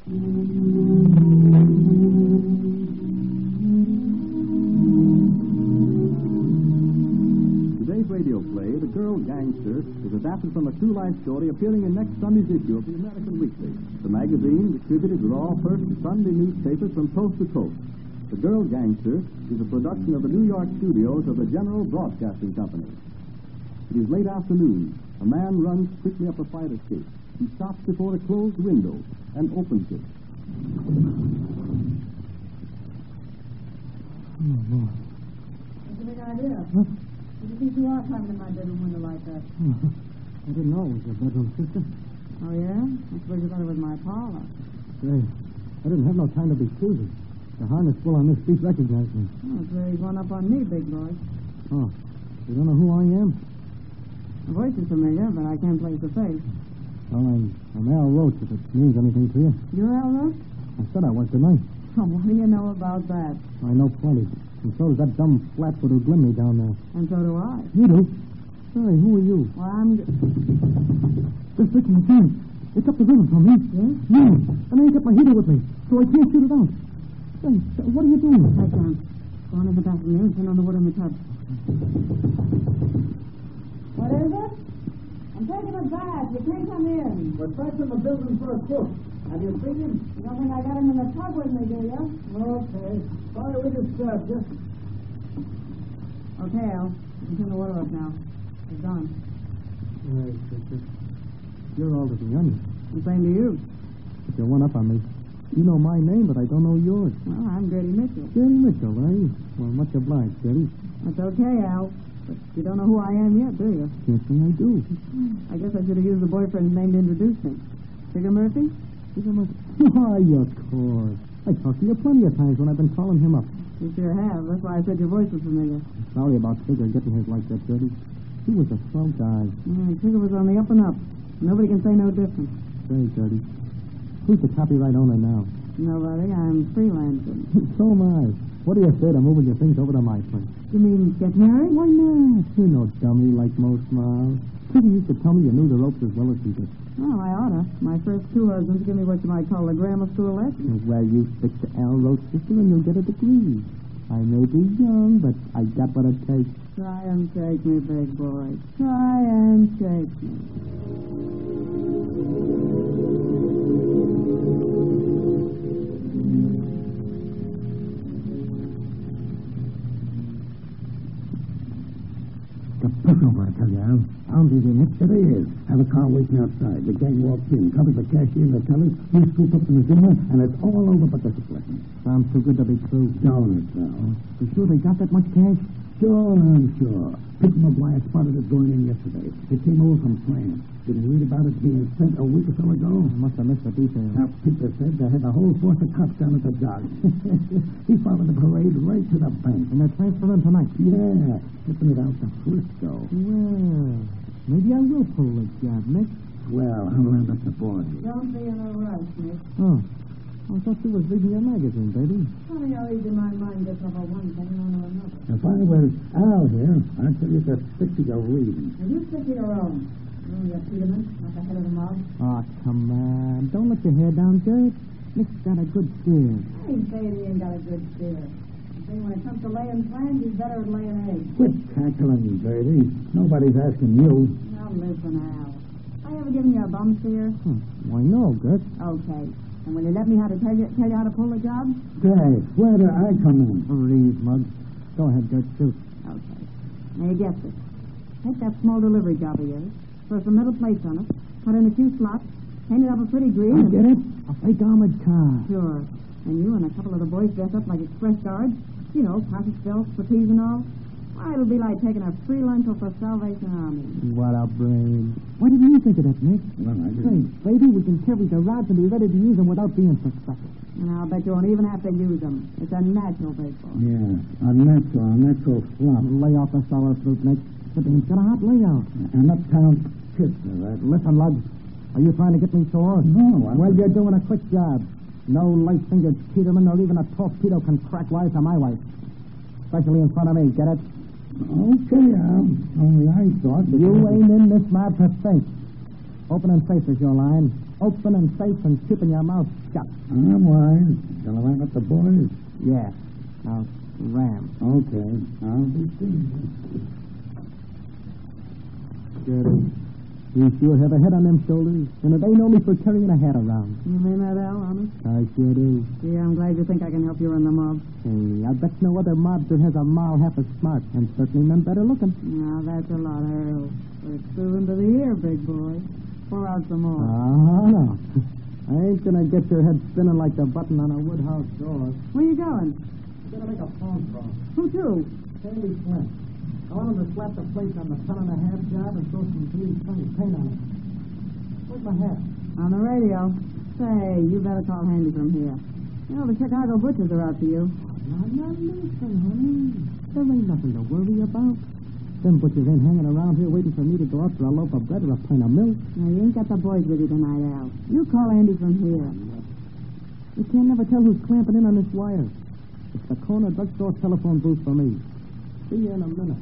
Today's radio play, The Girl Gangster, is adapted from a true life story appearing in next Sunday's issue of the American Weekly, the magazine distributed with all first Sunday newspapers from coast to coast. The Girl Gangster is a production of the New York studios of the General Broadcasting Company. It is late afternoon. A man runs quickly up a fire escape. He stops before a closed window and opens it. Oh, boy. That's a big idea. What? Did you think you are climbing in my bedroom window like that? I didn't know it was your bedroom, sister. Oh, yeah? I suppose you thought it was my parlor. Say, I didn't have no time to be choosy. The harness full on this beat recognized me. Oh, it's really going up on me, big boy. Oh, you don't know who I am? The voice is familiar, but I can't place the face. Well, I'm Al Roach, if it means anything to you. You're Al Roach? I said I was tonight. Oh, what do you know about that? I know plenty. And so does that dumb flatfoot who glimpsed me down there. And so do I. You do? Say, who are you? Well, I'm... Just listen to me. It's up the river from me. Yes? Yeah. And I ain't got my heater with me, so I can't shoot it out. Say, what are you doing? Right down. Go on in the bathroom there and turn on the water in the tub. What is it? I'm taking a bath. You can't come in. We're back in the building for a cook. Have you seen him? You don't think I got him in the tub with me, do you? Okay. Sorry we disturbed you. Okay, Al. You can turn the water off now. It's gone. Hey, sister. You're older than young. The same to you. But you're one up on me. You know my name, but I don't know yours. Well, I'm Gertie Mitchell. Gertie Mitchell, eh? Well, much obliged, Gertie. That's okay, Al. But you don't know who I am yet, do you? Can't say I do. I guess I should have used the boyfriend's name to introduce me. Figure Murphy? Figure Murphy? Why, of course. I talked to you plenty of times when I've been calling him up. You sure have. That's why I said your voice was familiar. Sorry about Figure getting his like that, Gertie. He was a swell guy. Yeah, Figure was on the up and up. Nobody can say no different. Say, Gertie, who's the copyright owner now? Nobody. I'm freelancing. So am I. What do you say to moving your things over to my place? You mean get married? Why not? You're no dummy like most Miles. Figure you could tell me you knew the ropes as well as he did. Oh, I oughta. My first two husbands give me what you might call a grammar school lesson. Well, you stick to Al Roach, sister, and you'll get a degree. I may be young, but I got what it takes. Try and shake me, big boy. Try and shake me. The pushover, I tell you, Al. I'll be in it. There he is. Have a car waiting outside. The gang walks in, covers the cashier and the tellers. We scoop up the Missoula, and it's all over but the suppression. Sounds too good to be true. Don't it, now? You sure they got that much cash? Sure, I'm sure. Pete McGuire spotted it going in yesterday. It came over from France. Did you read about it being sent a week or so ago? I must have missed the details. Now, Peter said they had a whole force of cops down at the dock. He followed the parade right to the bank. And they're transferring tonight. Yeah, shipping it out to Frisco. Well, maybe I will pull the job, Nick. Well, I'll round up the boys. Don't be in a rush, Nick. Oh, I thought you was reading your magazine, baby. Funny how easy my mind gets off of one thing and on another. If I was Al here, I'd tell you to stick to your reading. Now, you stick to your own. You Peterman, not the head of the mob. Oh, come on. Don't let your hair down, Gert. Nick's got a good steer. I ain't saying he ain't got a good steer. I'm saying when it comes to laying plans, he's better at laying eggs. Quit cackling, Bertie. Nobody's asking you. Now, listen, Al. I ever given you a bum steer? Why, no, Gert. Okay. And will you let me tell you how to pull the job? Say, where do I come in? Breathe, Muggs. Go ahead, Gert. Shoot. Okay. Now, you guessed it. Take that small delivery job of yours. Throw some metal plates on it. Put in a few slots. Paint it up a pretty green. I get it. A fake armored car. Sure. And you and a couple of the boys dress up like express guards. You know, pocket belts, fatigues and all. Why, it'll be like taking a free lunch for Salvation Army. What a brain. Why didn't you think of that, Nick? Well, I Say, baby, we can carry the rods and be ready to use them without being suspected. And I'll bet you won't even have to use them. It's a natural baseball. Yeah, a natural flop. Lay off the sour fruit, Nick. But he's got a hot layout. An uptown kiss, all right? Listen, Lug. Are you trying to get me sore? No, I'm... Well, you're doing a quick job. No light-fingered Peterman or even a torpedo can crack wise to my wife. Especially in front of me, get it? Okay, Al. Only I thought that... You ain't in this mob to think. Open and face is your line. Open and safe and keeping your mouth shut. I'm wise. Gonna line up the boys? Yeah. Now, ram. Okay. I'll be seeing you. Gertie, you sure have a head on them shoulders. And they know me for carrying a hat around. You mean that, Al, honest? I sure do. Gee, I'm glad you think I can help you run the mob. Hey, I bet no other mobster has a mile half as smart, and certainly none better looking. Now, that's a lot, Harold. But it's soothing to the ear, big boy. Pour out some more. Oh, no. I ain't gonna get your head spinning like the button on a woodhouse door. Where you going? Gonna make a phone call. Who to? Sandy Flint. I want him to slap the place on the ton-and-a-half job and throw some green paint on it. Where's my hat? On the radio. Say, you better call Handy from here. You know, the Chicago butchers are out for you. Now, listen, honey. There ain't nothing to worry about. Them butchers ain't hanging around here waiting for me to go out for a loaf of bread or a pint of milk. Now, you ain't got the boys with you tonight, Al. You call Andy from here. You can't never tell who's clamping in on this wire. It's the corner drugstore telephone booth for me. See you in a minute.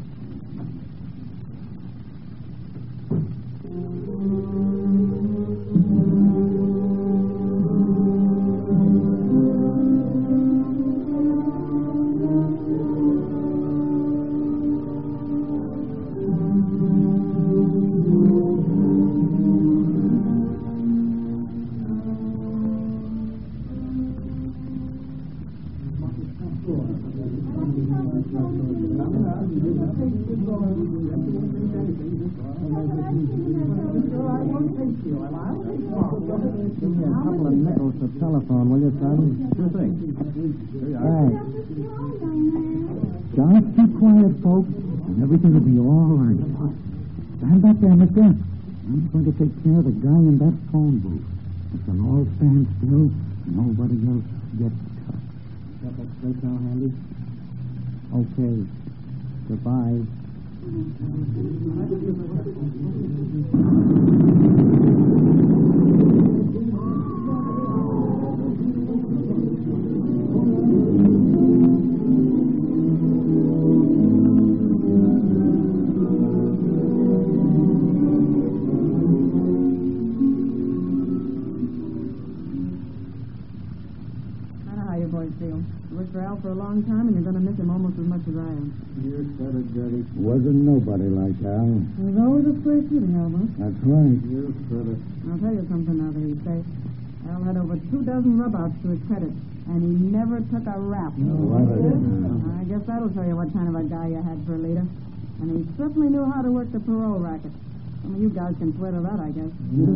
Give me a couple of nickels for telephone, will you, son? Sure thing. Thanks. Just keep quiet, folks, and everything will be all right. Stand back there, mister. I'm going to take care of the guy in that phone booth. If they'll all stand still, nobody else gets touched. Got that straight now, Handy? Okay. Goodbye. For Al for a long time, and you're going to miss him almost as much as I am. You said it, Gertie. Wasn't nobody like Al. There's always a square shooting, Elmer. That's right. You said it. I'll tell you something now that he's safe. Al had over 2 dozen rub-outs to his credit, and he never took a rap. I guess that'll show you what kind of a guy you had for a leader. And he certainly knew how to work the parole racket. Some of you guys can swear to that, I guess.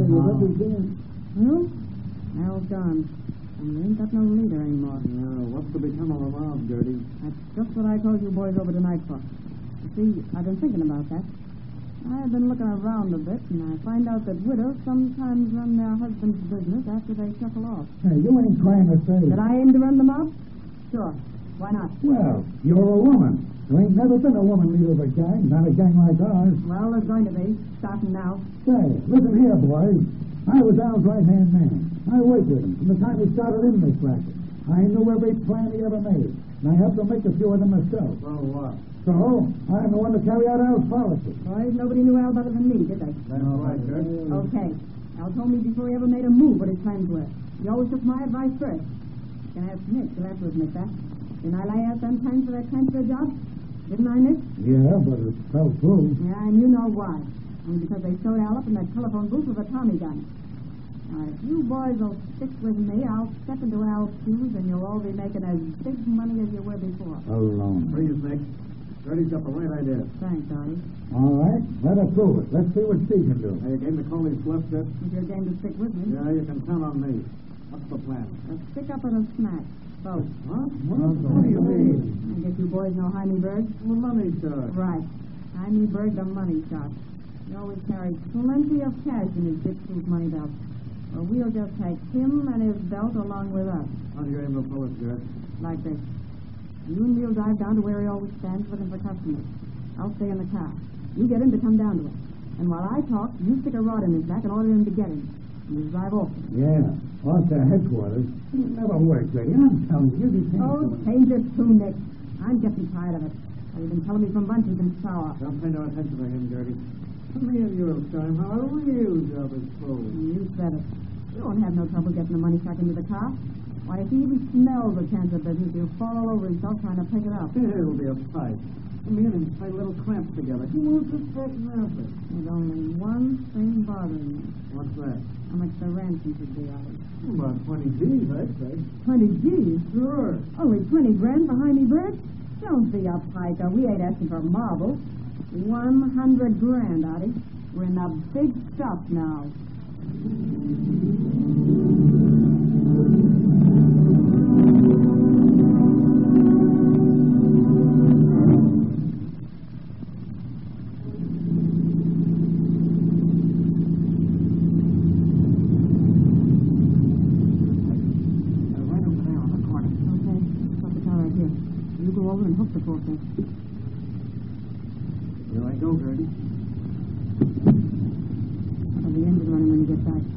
Well, Al's gone. And we ain't got no leader anymore. What's to become of the mob, Gertie? That's just what I called you boys over tonight for. You see, I've been thinking about that. I've been looking around a bit, and I find out that widows sometimes run their husband's business after they shuffle off. Hey, you ain't trying to say... Did I aim to run them up? Sure. Why not? Well, you're a woman. There ain't never been a woman leader of a gang, not a gang like ours. Well, there's going to be, starting now. Say, listen here, boys. I was Al's right-hand man. I worked with him from the time he started in this racket. I knew every plan he ever made, and I helped him make a few of them myself. So what? So, I'm the one to carry out Al's policy. Boys, nobody knew Al better than me, did they? That's all right, Gert. Okay. Al told me before he ever made a move what his plans were. He always took my advice first. You can ask Nick. You'll have to admit that. Didn't I lay out them plans for that transfer job? Didn't I, Nick? Yeah, but it fell through. Yeah, and you know why. Only because they showed Al up in that telephone booth with a Tommy gun. Now, if you boys will stick with me, I'll step into Al's shoes, and you'll all be making as big money as you were before. Alone. Please, Nick. Gertie's got the right idea. Thanks, Artie. All right, let us prove it. Let's see what Steve can do. Are you game to call these bluffs, Gert? If you're game to stick with me, Yeah, you can count on me. What's the plan? let's stick up at a snack. Both. Huh? What do you mean? I guess you boys know Jaime Berg? The money shot. Right. Jaime Berg, the money shot. He always carried plenty of cash in his big-proof money belt. Well, we'll just take him and his belt along with us. How do you aim to pull it, Gert? Like this. You and me'll drive down to where he always stands looking for customers. I'll stay in the car. You get him to come down to it. And while I talk, you stick a rod in his back and order him to get him. And you drive off. Yeah, off to headquarters. It never worked, Grady. I'm telling you, you can't Oh, do it. change it too, Nick. I'm getting tired of it. You've been telling me from lunch he's been sour. Don't pay no attention to him, Gertie. Me and you'll time how a real job is full. You said it. You won't have no trouble getting the money truck into the car. Why, if he even smells the chance of business, he'll fall all over himself trying to pick it up. It'll be a fight. Me and him play little clamps together. He wants to straighten out it. There's only one thing bothering me. What's that? How much the ransom should be out of it. About 20 G's, I'd say. 20 G's? Sure. Only 20 grand behind me, Brick? Don't be a piker. We ain't asking for marbles. 100 grand, Artie. We're in the big stuff now. Right over there on the corner. Okay, stop the car right here. You go over and hook the forklift. Here I go, Gertie. Have the engine running when you get back.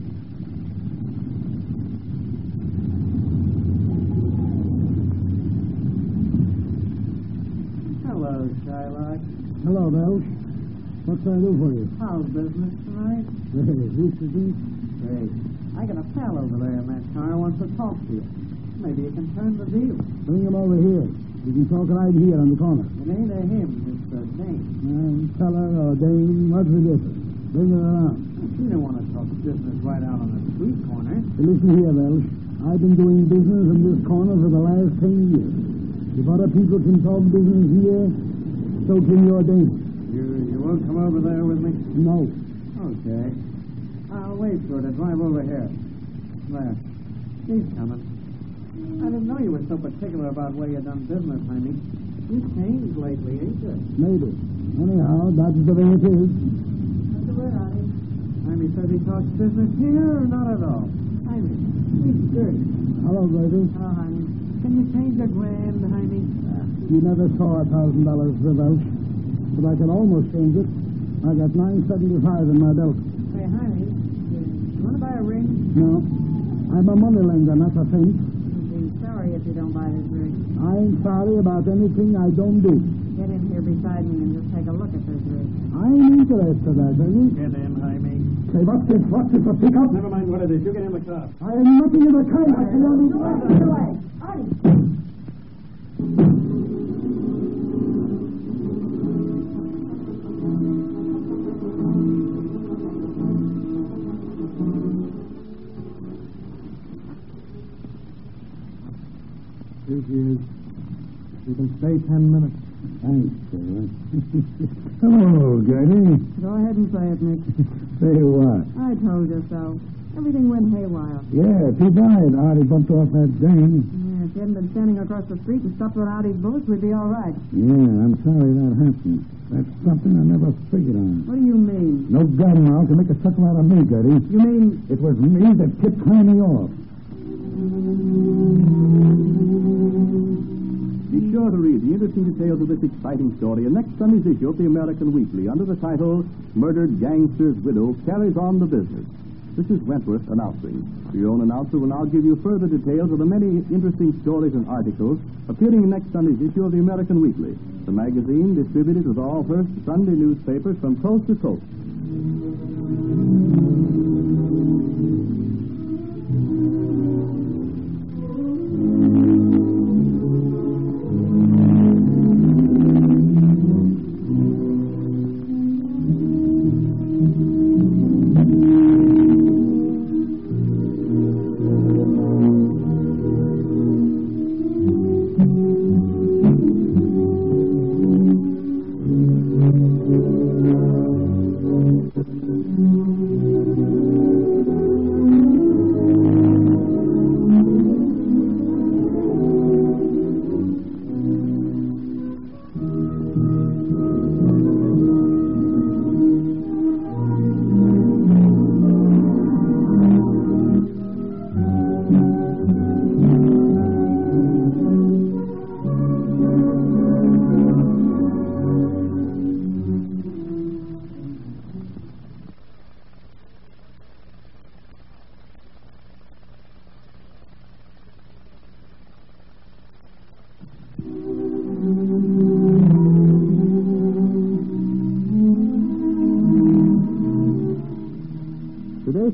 Hello, Shylock. Hello, Belch. What can I do for you? How's business tonight? Who's the beef? Hey, I got a pal over there in that car who wants to talk to you. Maybe you can turn the deal. Bring him over here. You can talk right here on the corner. It ain't a him, it's a dame. Feller or dame, what's the difference? Bring her around. She don't want to talk business right out on the street corner. Listen here, Welsh. I've been doing business in this corner for the last 10 years. If other people can talk business here, so can your dame. You won't come over there with me? No. Okay. I'll wait for her to drive over here. There. She's coming. I didn't know you were so particular about where you done business, honey. You've changed lately, ain't you? Maybe. Anyhow, that's the way it is. What's the word, Artie? Jaime says he talks business here or not at all. Jaime, he's good. Hello, Bertie. Hello, honey. Can you change $1,000, Jaime? You never saw $1,000 for Welsh, but I can almost change it. I got $9.75 in my belt. Say, honey, you want to buy a ring? No. I'm a moneylender, not a saint. You'll be sorry if you don't buy this ring. I ain't sorry about anything I don't do. Get in here beside me and just take a look at this ring. I'm interested, I tell you. Get in, Jaime. Say, what's this? What's this? A pickup? Never mind what it is. You get in the car. I am nothing of the kind. I can only... Get away. Artie. Here she is. You can stay 10 minutes. Thanks, Sarah. Hello, Gertie. Go ahead and say it, Nick. Say what? I told you so. Everything went haywire. Yeah, too bad. Artie bumped off that dame. Yeah, if you hadn't been standing across the street and stopped with Artie's bullets, we'd be all right. Yeah, I'm sorry that happened. That's something I never figured on. What do you mean? No gun now to make a sucker out of me, Gertie. You mean... It was me that tipped Jaime off. Be sure to read the interesting details of this exciting story in next Sunday's issue of the American Weekly under the title, Murdered Gangster's Widow Carries on the Business. This is Wentworth announcing. Your own announcer will now give you further details of the many interesting stories and articles appearing in next Sunday's issue of the American Weekly, the magazine distributed with all first Sunday newspapers from coast to coast.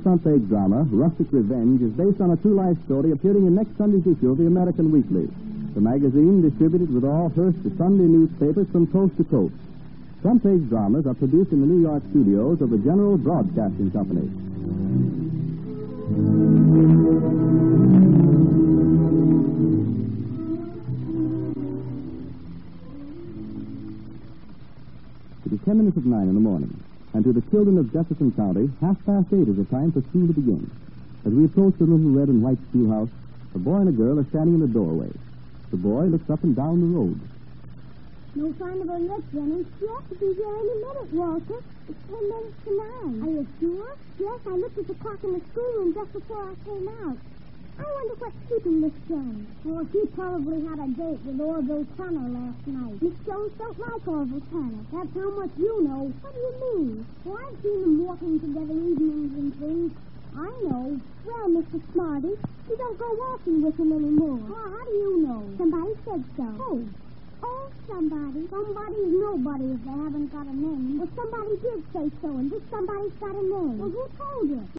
front-page drama, Rustic Revenge, is based on a true-life story appearing in next Sunday's issue of the American Weekly, the magazine distributed with all Hearst Sunday newspapers from coast to coast. Front-page dramas are produced in the New York studios of the General Broadcasting Company. It is 10 minutes of 9 in the morning, and to the children of Jefferson County, 8:30 is the time for school to begin. As we approach the little red and white schoolhouse, a boy and a girl are standing in the doorway. The boy looks up and down the road. No sign of her yet, Jennings. She ought to be here any minute, Walter. It's 10 minutes to 9. Are you sure? Yes, I looked at the clock in the schoolroom just before I came out. I wonder what's keeping Miss Jones. Well, she probably had a date with Orville Tanner last night. Miss Jones don't like Orville Tanner. That's how much you know. What do you mean? Well, I've seen them walking together evenings and things. I know. Well, Mr. Smarty, you don't go walking with him anymore. Well, how do you know? Somebody said so. Who? Oh, somebody. Somebody's nobody if they haven't got a name. Well, somebody did say so, and this somebody's got a name. Well, who told you?